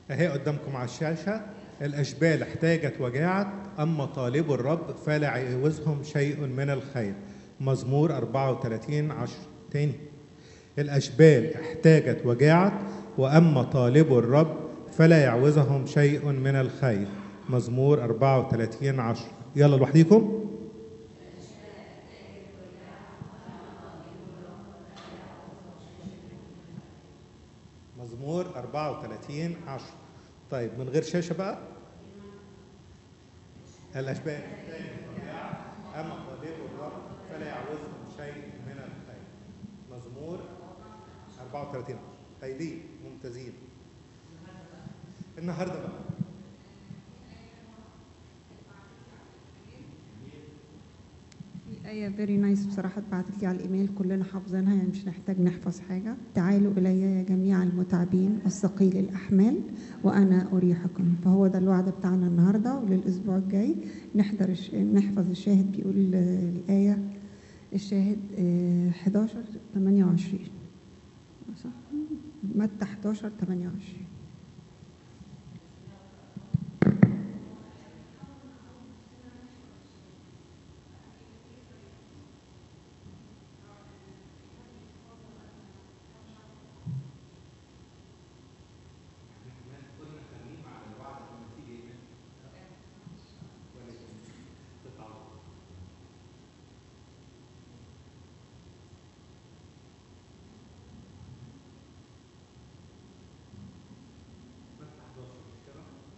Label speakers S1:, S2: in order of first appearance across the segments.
S1: اهي قدامكم على الشاشة. الأشبال احتاجت وجاعت، أما طالب الرب فلا يعوزهم شيء من الخير. مزمور 34:10. تاني، الأشبال احتاجت وجاعت، وأما طالب الرب فلا يعوزهم شيء من الخير. مزمور 34:10. يلا لوحديكم. مزمور 34:10. طيب من غير شاشة بقى. الأشبال احتاجت وجاعت، أما طالب الرب فلا يعوزهم شيء من الخير. مزمور 34:10. هايلين، ممتازين. النهارده بقى
S2: في آية فيري نايس بصراحة اتبعتت لي على الإيميل، كلنا حافظينها يعني مش نحتاج نحفظ حاجة. تعالوا إلي يا جميع المتعبين والثقيل الأحمال وأنا أريحكم. فهو ده الوعد بتاعنا النهاردة وللأسبوع الجاي. نحفظ الشاهد بيقول الآية الشاهد 11:28 صح؟ متى 11:28.
S1: كنا خارجين على الوعد لما تيجي ولا تطلعوا. متى 11 مش كده؟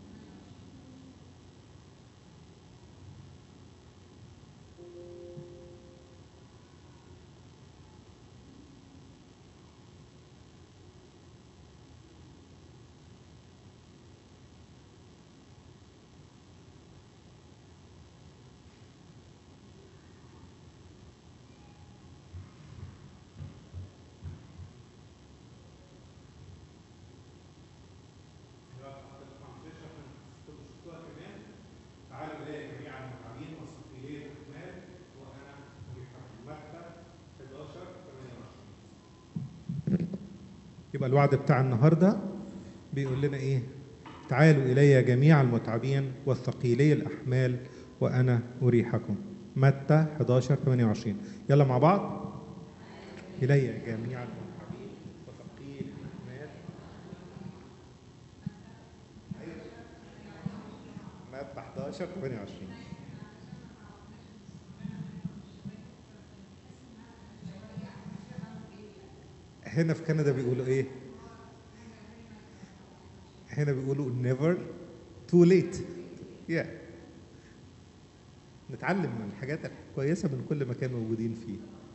S1: تعالوا إلي جميع المتعبين والثقيلين الأحمال وأنا أريحكم. متى 11:28. يبقى الوعد بتاع النهارده بيقول لنا إيه؟ تعالوا إلي جميع المتعبين والثقيلي الأحمال وأنا أريحكم. متى 11:28. يلا مع بعض. إلي جميع المتعبين وثقيل الأحمال. متى 11:28. هنا في كندا بيقولوا ايه؟ هنا بيقولوا never too late. yeah. نتعلم من الحاجات الكويسة من كل مكان موجودين فيه.